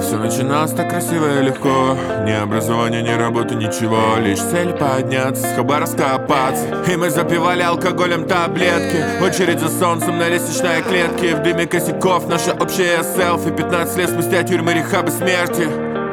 Все начиналось так красиво и легко. Ни образования, ни работы, ничего. Лишь цель подняться, с хаба раскопаться. И мы запивали алкоголем таблетки. Очередь за солнцем на лестничной клетке. В дыме косяков наше общее селфи. 15 лет спустя тюрьмы, рехабы, смерти.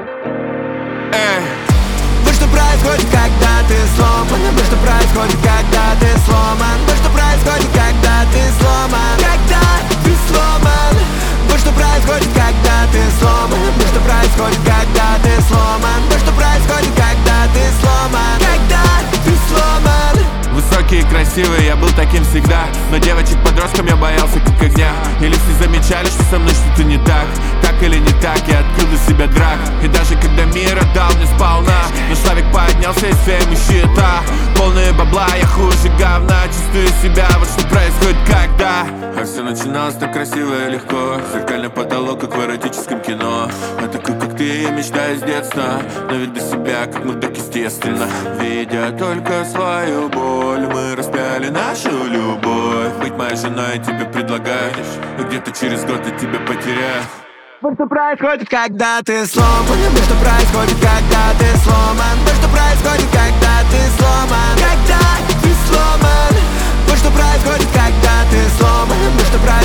Вот что происходит, когда ты сломан. Вот что происходит, когда ты сломан. Вот что происходит, когда ты сломан. Когда ты сломан. Вот что происходит, когда ты сломан. Вот что происходит, когда ты сломан. Вот что происходит, когда ты сломан. Когда ты сломан. Высокий и красивый, я был таким всегда. Но девочек-подростком я боялся как огня. Или все замечали, что со мной что-то не так. Так или не так, я открыл для себя драк. И даже когда мир отдал мне сполна, но Славик поднялся из фейм и щита. Полные бабла, я хуже говна. Чувствую себя, вот что происходит когда. А все начиналось так красиво и легко. Зеркальный потолок, как в эротическом кино. А такой, как ты, я мечтаю с детства. Но ведь до себя, как мудак, естественно. Видя только свою боль, мы распяли нашу любовь. Быть моей женой тебе предлагаю. И где-то через год я тебя потеряю. Вот что происходит, когда ты сломан. Вот что происходит, когда ты сломан. Вот что происходит, когда ты сломан. Когда ты сломан. Вот что происходит, когда ты сломан. Вот что происходит.